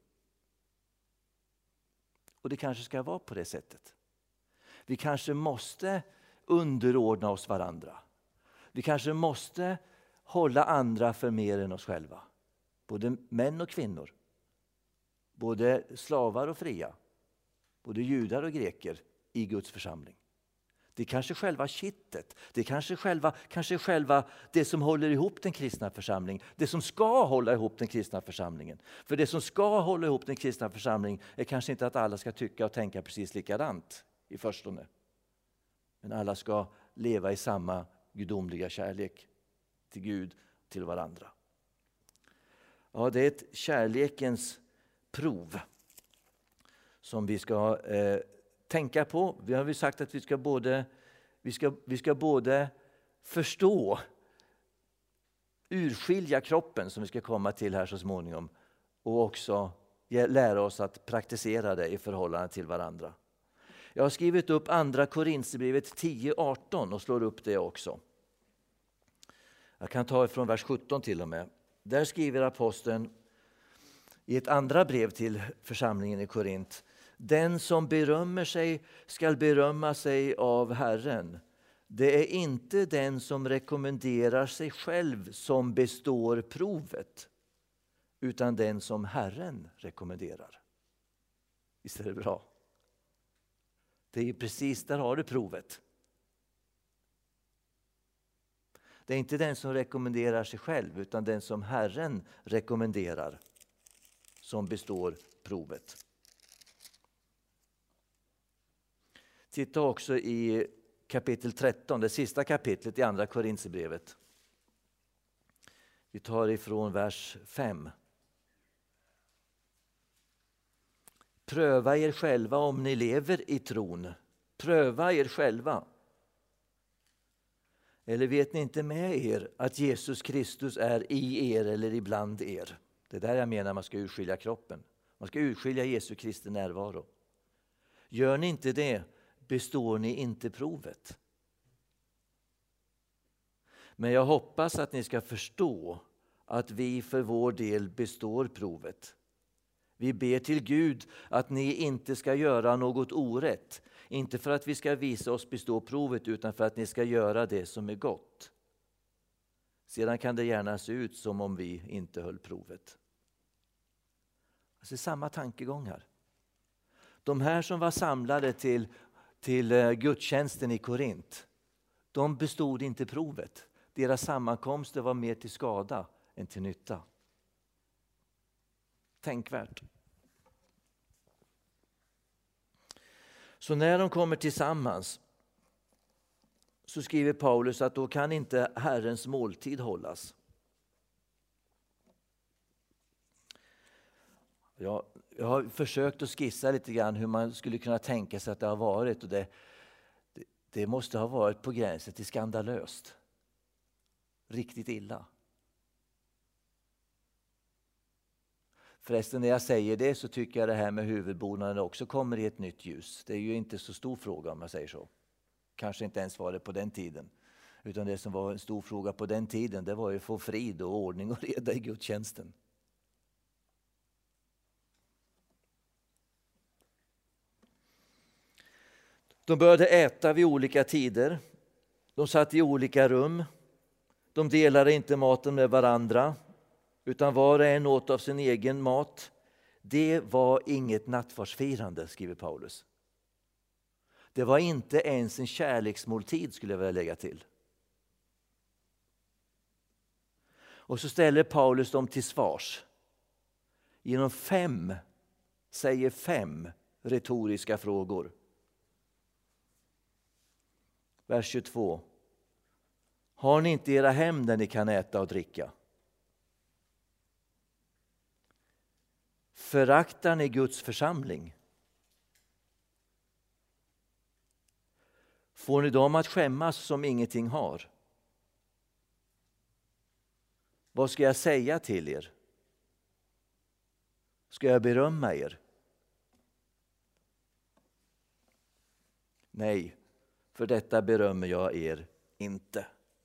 Och det kanske ska vara på det sättet. Vi kanske måste underordna oss varandra. Vi kanske måste hålla andra för mer än oss själva. Både män och kvinnor. Både slavar och fria. Både judar och greker i Guds församling. Det är kanske själva kittet. Det är kanske själva, kanske själva det som håller ihop den kristna församlingen. Det som ska hålla ihop den kristna församlingen. För det som ska hålla ihop den kristna församlingen är kanske inte att alla ska tycka och tänka precis likadant i förstone. Men alla ska leva i samma gudomliga kärlek till Gud, till varandra. Ja, det är ett kärlekens prov som vi ska eh, tänka på. Vi har ju sagt att vi ska både, vi ska, vi ska både förstå, urskilja kroppen som vi ska komma till här så småningom och också lära oss att praktisera det i förhållande till varandra. Jag har skrivit upp andra Korinthierbrevet tio arton och slår upp det också. Jag kan ta ifrån vers sjutton till och med. Där skriver aposteln i ett andra brev till församlingen i Korint: den som berömmer sig skall berömma sig av Herren. Det är inte den som rekommenderar sig själv som består provet, utan den som Herren rekommenderar. Visst är det bra? Det är ju precis, där har du provet. Det är inte den som rekommenderar sig själv, utan den som Herren rekommenderar som består provet. Titta också i kapitel tretton, det sista kapitlet i andra Korinthierbrevet. Vi tar ifrån vers fem. Pröva er själva om ni lever i tron. Pröva er själva. Eller vet ni inte med er att Jesus Kristus är i er eller ibland er? Det är där jag menar man ska urskilja kroppen. Man ska urskilja Jesu Kristi närvaro. Gör ni inte det, består ni inte provet. Men jag hoppas att ni ska förstå att vi för vår del består provet. Vi ber till Gud att ni inte ska göra något orätt. Inte för att vi ska visa oss bestå provet, utan för att ni ska göra det som är gott. Sedan kan det gärna se ut som om vi inte höll provet. Alltså samma tankegångar. De här som var samlade till, till gudstjänsten i Korint, de bestod inte provet. Deras sammankomster var mer till skada än till nytta. Tänkvärt. Så när de kommer tillsammans så skriver Paulus att då kan inte Herrens måltid hållas. Jag, jag har försökt att skissa lite grann hur man skulle kunna tänka sig att det har varit. Och det, det, det måste ha varit på gränsen till skandalöst. Riktigt illa. Förresten, när jag säger det så tycker jag det här med huvudbonaden också kommer i ett nytt ljus. Det är ju inte så stor fråga om man säger så. Kanske inte ens var det på den tiden. Utan det som var en stor fråga på den tiden, det var ju att få frid och ordning och reda i gudstjänsten. De började äta vid olika tider. De satt i olika rum. De delade inte maten med varandra, utan var och en åt av sin egen mat. Det var inget nattvardsfirande, skriver Paulus. Det var inte ens en kärleksmåltid, skulle jag vilja lägga till. Och så ställer Paulus dem till svars. Genom fem, säger fem retoriska frågor. Vers tjugotvå. Har ni inte era hem där ni kan äta och dricka? Föraktar ni Guds församling? Får ni dem att skämmas som ingenting har? Vad ska jag säga till er? Ska jag berömma er? Nej, för detta berömmer jag er inte.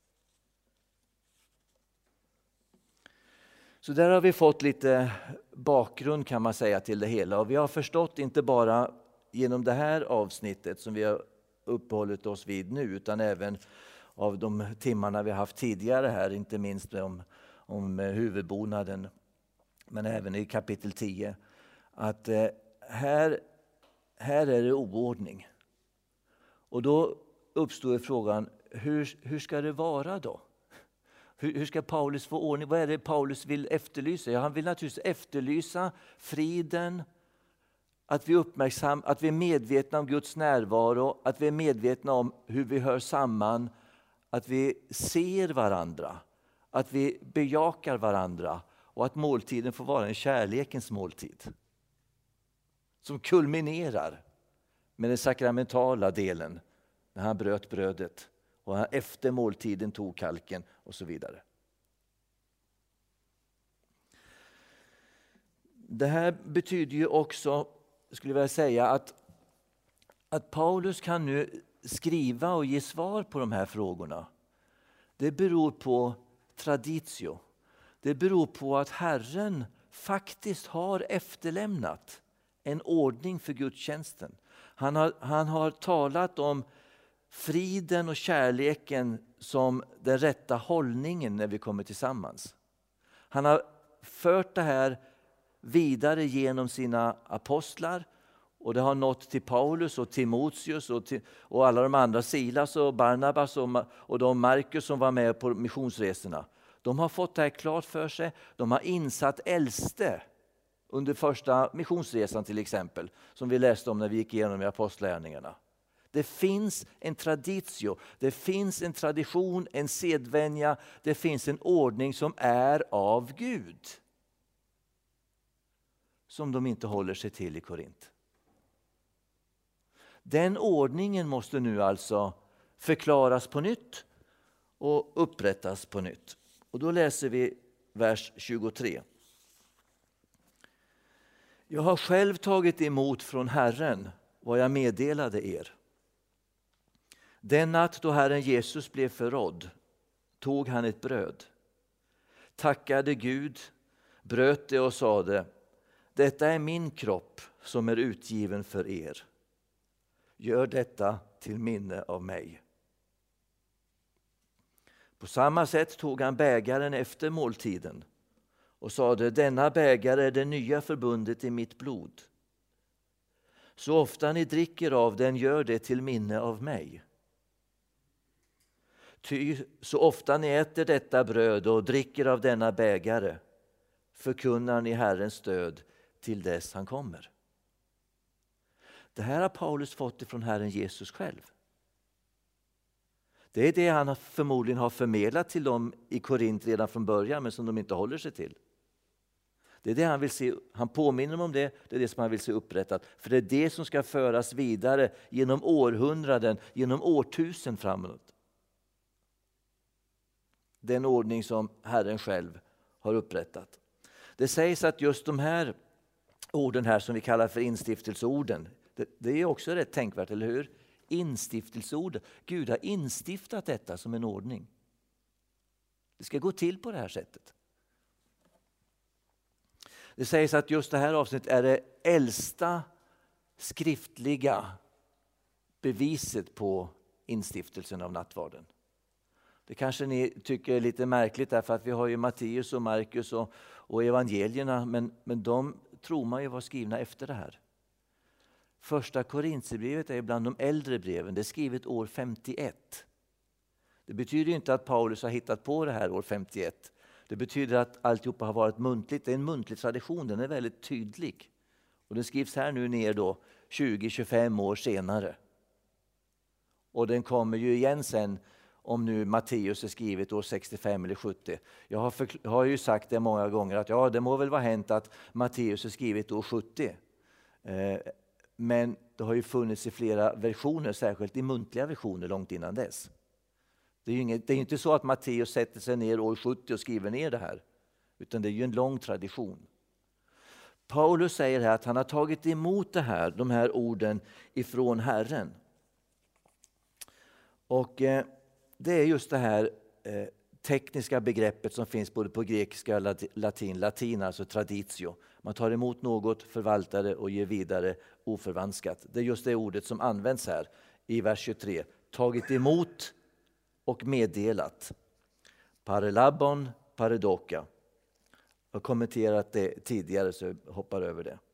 Så där har vi fått lite bakgrund, kan man säga, till det hela. Och vi har förstått inte bara genom det här avsnittet som vi har uppehållit oss vid nu, utan även av de timmarna vi har haft tidigare här, inte minst om, om huvudbonaden, men även i kapitel tio, att eh, här, här är det oordning. Och då uppstår frågan, hur, hur ska det vara då? Hur, hur ska Paulus få ordning? Vad är det Paulus vill efterlysa? Ja, han vill naturligtvis efterlysa friden, att vi, uppmärksam, att vi är medvetna om Guds närvaro, att vi är medvetna om hur vi hör samman, att vi ser varandra, att vi bejakar varandra och att måltiden får vara en kärlekens måltid som kulminerar med den sakramentala delen när han bröt brödet och han efter måltiden tog kalken och så vidare. Det här betyder ju också, skulle jag vilja säga, att, att Paulus kan nu skriva och ge svar på de här frågorna, det beror på traditio. Det beror på att Herren faktiskt har efterlämnat en ordning för gudstjänsten. Han har, han har talat om friden och kärleken som den rätta hållningen när vi kommer tillsammans. Han har fört det här vidare genom sina apostlar, och det har nått till Paulus och Timoteus och, till, och alla de andra, Silas och Barnabas och, och de Markus som var med på missionsresorna. De har fått det här klart för sig. De har insatt äldste under första missionsresan till exempel, som vi läste om när vi gick igenom i apostlagärningarna. Det finns en traditio, det finns en tradition, en sedvänja, det finns en ordning som är av Gud, som de inte håller sig till i Korint. Den ordningen måste nu alltså förklaras på nytt och upprättas på nytt. Och då läser vi vers tjugotre. Jag har själv tagit emot från Herren vad jag meddelade er. Den natt då Herren Jesus blev förrådd tog han ett bröd, tackade Gud, bröt det och sade: detta är min kropp som är utgiven för er. Gör detta till minne av mig. På samma sätt tog han bägaren efter måltiden och sade: denna bägare är det nya förbundet i mitt blod. Så ofta ni dricker av den, gör det till minne av mig. Ty så ofta ni äter detta bröd och dricker av denna bägare, förkunnar ni Herrens död till dess han kommer. Det här har Paulus fått ifrån Herren Jesus själv. Det är det han förmodligen har förmedlat till dem i Korint redan från början, men som de inte håller sig till. Det är det han vill se, han påminner dem om det, det är det som han vill se upprättat. För det är det som ska föras vidare genom århundraden, genom årtusen framåt. Den ordning som Herren själv har upprättat. Det sägs att just de här orden här som vi kallar för instiftelseorden, det, det är också rätt tänkvärt, eller hur? Instiftelseordet. Gud har instiftat detta som en ordning. Det ska gå till på det här sättet. Det sägs att just det här avsnittet är det äldsta skriftliga beviset på instiftelsen av nattvarden. Det kanske ni tycker är lite märkligt därför att vi har ju Matteus och Markus och, och evangelierna, men, men de tror man ju var skrivna efter det här. Första Korinthierbrevet är bland de äldre breven. Det är skrivet år femtioett. Det betyder inte att Paulus har hittat på det här år femtioett. Det betyder att alltihopa har varit muntligt. Det är en muntlig tradition, den är väldigt tydlig. Och den skrivs här nu ner då tjugo till tjugofem år senare. Och den kommer ju igen sen, om nu Matteus är skrivet år sextiofem eller sjuttio. Jag har, för, har ju sagt det många gånger att ja, det må väl vara hänt att Matteus är skrivet år sjuttio. Eh, men det har ju funnits i flera versioner, särskilt i muntliga versioner långt innan dess. Det är ju inget, det är inte så att Matteus sätter sig ner år sjuttio och skriver ner det här. Utan det är ju en lång tradition. Paulus säger här att han har tagit emot det här, de här orden ifrån Herren. Och eh, det är just det här eh, tekniska begreppet som finns både på grekiska och latin. Latin, alltså traditio. Man tar emot något, förvaltar det och ger vidare oförvanskat. Det är just det ordet som används här i vers tjugotre. Tagit emot och meddelat. Parelabon, paredoka. Jag har kommenterat det tidigare så jag hoppar över det.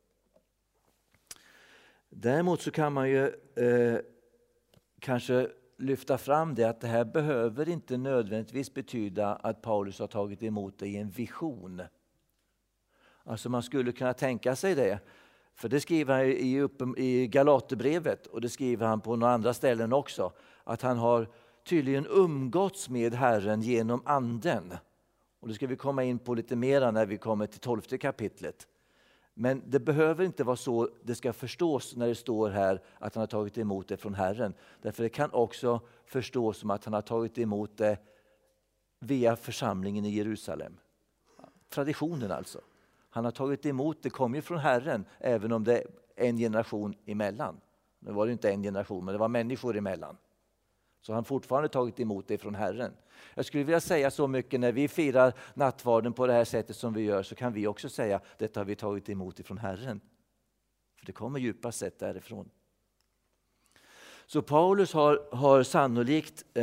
Däremot så kan man ju eh, kanske lyfta fram det att det här behöver inte nödvändigtvis betyda att Paulus har tagit emot det i en vision. Alltså man skulle kunna tänka sig det. För det skriver han i, i Galaterbrevet och det skriver han på några andra ställen också. Att han har tydligen umgåtts med Herren genom anden. Och det ska vi komma in på lite mer när vi kommer till tolfte kapitlet. Men det behöver inte vara så det ska förstås när det står här att han har tagit emot det från Herren. Därför det kan också förstås som att han har tagit emot det via församlingen i Jerusalem. Traditionen alltså. Han har tagit emot det, kommer ju från Herren även om det är en generation emellan. Nu var det inte en generation, men det var människor emellan. Så han fortfarande tagit emot det från Herren. Jag skulle vilja säga så mycket, när vi firar nattvarden på det här sättet som vi gör, så kan vi också säga, detta har vi tagit emot ifrån Herren. För det kommer djupast sett därifrån. Så Paulus har, har sannolikt, eh,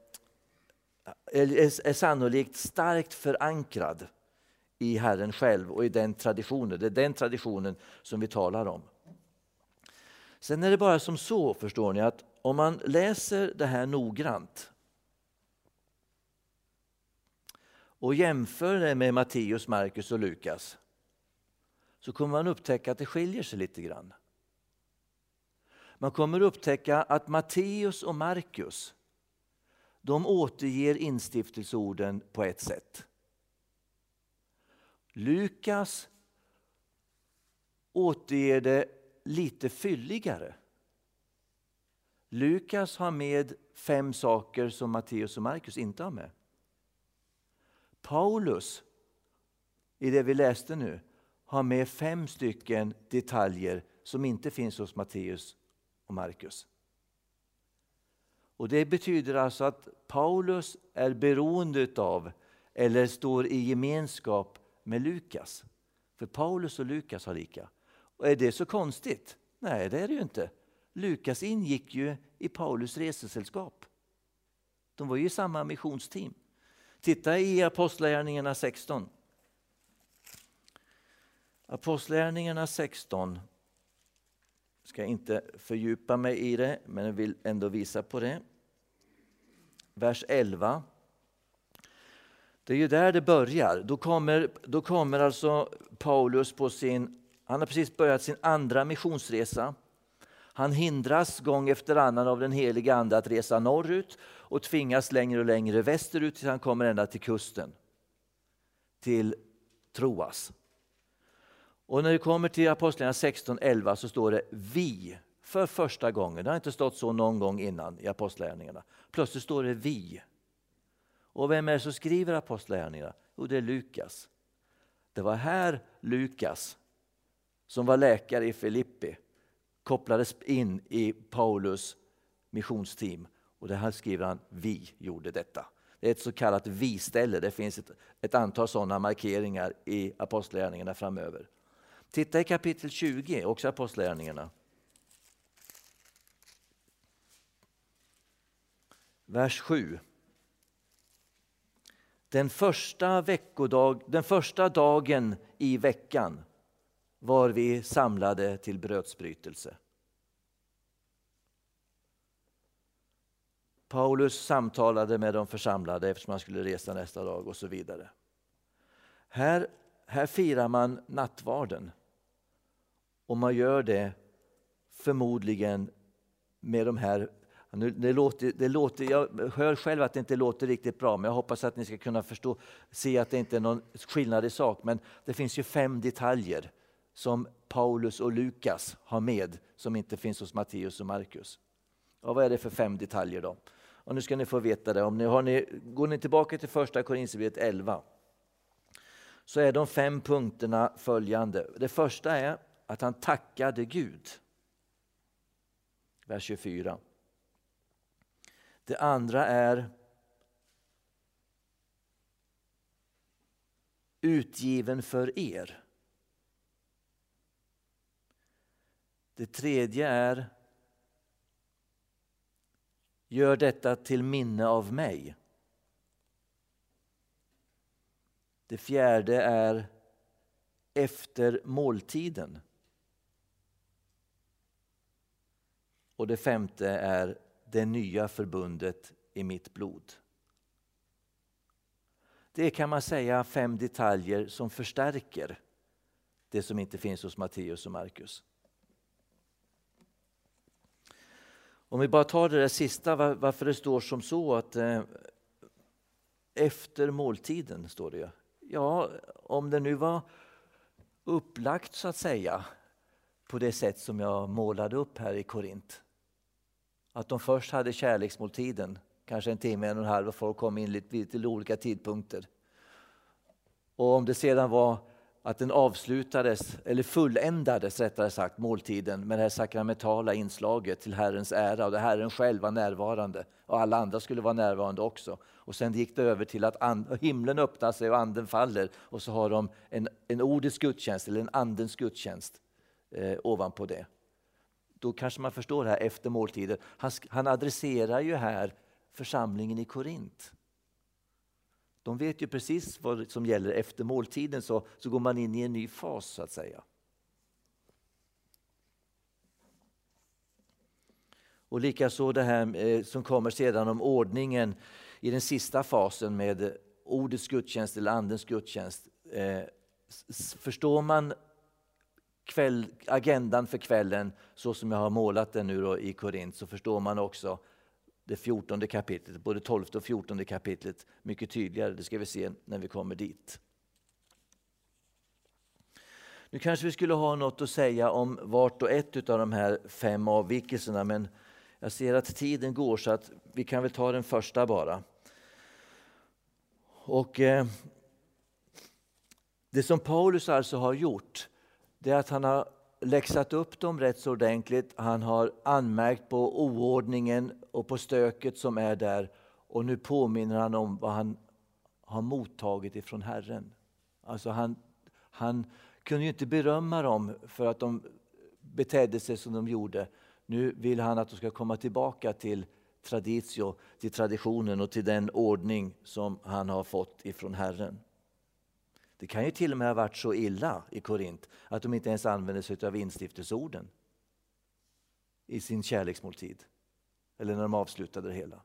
är, är sannolikt starkt förankrad i Herren själv och i den traditionen. Det är den traditionen som vi talar om. Sen är det bara som så, förstår ni, att om man läser det här noggrant och jämför det med Matteus, Markus och Lukas, så kommer man upptäcka att det skiljer sig lite grann. Man kommer upptäcka att Matteus och Markus, de återger instiftelseorden på ett sätt. Lukas återger det lite fylligare. Lukas har med fem saker som Matteus och Markus inte har med. Paulus, i det vi läste nu, har med fem stycken detaljer som inte finns hos Matteus och Markus. Och det betyder alltså att Paulus är beroende av, eller står i gemenskap med Lukas. För Paulus och Lukas har lika. Och är det så konstigt? Nej, det är det ju inte. Lukas ingick ju i Paulus resesällskap. De var ju i samma missionsteam. Titta i Apostlagärningarna sexton. Apostlagärningarna sexton. Ska inte fördjupa mig i det, men jag vill ändå visa på det. Vers elva. Det är ju där det börjar. Då kommer, då kommer alltså Paulus på sin, han har precis börjat sin andra missionsresa. Han hindras gång efter annan av den heliga ande att resa norrut och tvingas längre och längre västerut tills han kommer ända till kusten. Till Troas. Och när det kommer till Apostlagärningarna sexton elva så står det vi för första gången. Det har inte stått så någon gång innan i Apostlagärningarna. Plötsligt står det vi. Och vem är det som skriver Apostlagärningarna? Jo, det är Lukas. Det var här Lukas, som var läkare i Filippi, kopplades in i Paulus missionsteam. Och det här skriver han, vi gjorde detta. Det är ett så kallat vi-ställe. Det finns ett, ett antal sådana markeringar i Apostlagärningarna framöver. Titta i kapitel tjugo, också Apostlagärningarna. Vers sju. Den första, veckodag, den första dagen i veckan var vi samlade till brödsbrytelse. Paulus samtalade med de församlade eftersom han skulle resa nästa dag och så vidare. Här, här firar man nattvarden. Och man gör det förmodligen med de här. Det låter, det låter, jag hör själv att det inte låter riktigt bra, men jag hoppas att ni ska kunna förstå, se att det inte är någon skillnad i sak. Men det finns ju fem detaljer som Paulus och Lukas har med som inte finns hos Matteus och Markus. Och vad är det för fem detaljer då? Och nu ska ni få veta det. Om ni, har ni, går ni tillbaka till första Korinthierbrevet elva så är de fem punkterna följande. Det första är att han tackade Gud. Vers tjugofyra. Det andra är utgiven för er. Det tredje är gör detta till minne av mig. Det fjärde är efter måltiden. Och det femte är det nya förbundet i mitt blod. Det kan man säga fem detaljer som förstärker det som inte finns hos Matteus och Markus. Om vi bara tar det där sista, varför det står som så att eh, efter måltiden står det. Ja, om det nu var upplagt så att säga på det sätt som jag målade upp här i Korint. Att de först hade kärleksmåltiden, kanske en timme, en och en halv, och folk kom in lite vid till olika tidpunkter. Och om det sedan var att den avslutades, eller fulländades rättare sagt, måltiden med det här sakramentala inslaget till Herrens ära, och där Herren själv var närvarande och alla andra skulle vara närvarande också. Och sen gick det över till att and, himlen öppnar sig och anden faller, och så har de en, en ordets gudstjänst eller en andens gudstjänst eh, ovanpå det. Då kanske man förstår det här efter måltiden. Han, han adresserar ju här församlingen i Korint. De vet ju precis vad som gäller efter måltiden, så, så går man in i en ny fas så att säga. Och likaså det här eh, som kommer sedan om ordningen i den sista fasen med ordets gudstjänst eller andens gudstjänst. Eh, förstår man kväll, agendan för kvällen så som jag har målat den nu då i Korint, så förstår man också det fjortonde kapitlet, både tolfte och fjortonde kapitlet mycket tydligare. Det ska vi se när vi kommer dit. Nu kanske vi skulle ha något att säga om vart och ett av de här fem avvikelserna, men jag ser att tiden går så att vi kan väl ta den första bara. Och eh, det som Paulus alltså har gjort, det är att han har läxat upp dem rätt så ordentligt. Han har anmärkt på oordningen och på stöket som är där. Och nu påminner han om vad han har mottagit ifrån Herren. Alltså han, han kunde ju inte berömma dem för att de betedde sig som de gjorde. Nu vill han att de ska komma tillbaka till traditio, till traditionen och till den ordning som han har fått ifrån Herren. Det kan ju till och med ha varit så illa i Korint att de inte ens använder sig av instiftelseorden i sin kärleksmåltid. Eller när de avslutade det hela.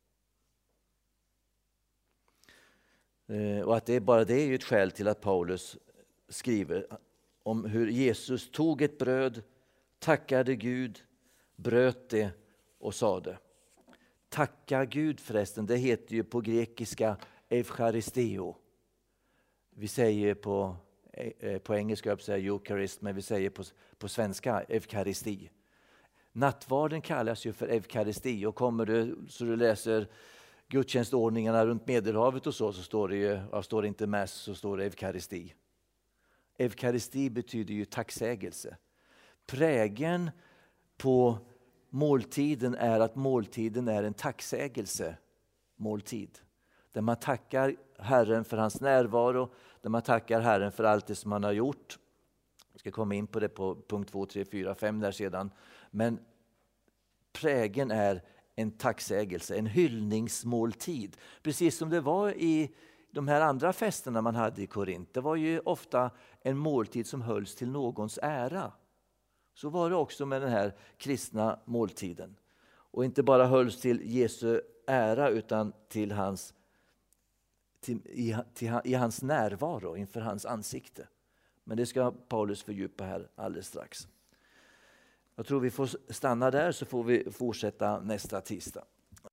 Och att det är bara det är ju ett skäl till att Paulus skriver om hur Jesus tog ett bröd, tackade Gud, bröt det och sade. Tacka Gud förresten, det heter ju på grekiska eucharisteo. Vi säger på, på engelska jag säger eukarist, men vi säger på, på svenska eukaristi. Nattvarden kallas ju för eukaristi, och kommer du så du läser gudstjänstordningarna runt Medelhavet och så, så står det ju, ja, står det inte mäss så står det eukaristi. Eukaristi betyder ju tacksägelse. Prägen på måltiden är att måltiden är en tacksägelse måltid. Där man tackar Herren för hans närvaro, där man tackar Herren för allt det som han har gjort. Jag ska komma in på det på punkt två, tre, fyra, fem där sedan. Men prägen är en tacksägelse, en hyllningsmåltid. Precis som det var i de här andra festerna man hade i Korint. Det var ju ofta en måltid som hölls till någons ära. Så var det också med den här kristna måltiden. Och inte bara hölls till Jesu ära utan till hans, till, i, till, i hans närvaro inför hans ansikte. Men det ska Paulus fördjupa här alldeles strax. Jag tror vi får stanna där, så får vi fortsätta nästa tisdag.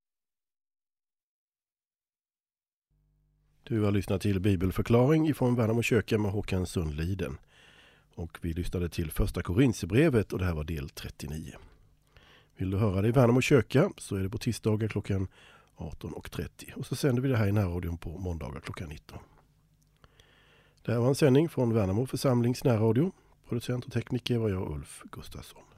Du har lyssnat till bibelförklaring ifrån Värnamo kyrka med Håkan Sundliden. Och vi lyssnade till första Korinthierbrevet och det här var del trettionio. Vill du höra det i Värnamo kyrka så är det på tisdagar klockan arton och trettio. Och så sänder vi det här i närradion på måndagar klockan nitton. Det här var en sändning från Värnamo församlings närradio. Producent och tekniker var jag, Ulf Gustafsson.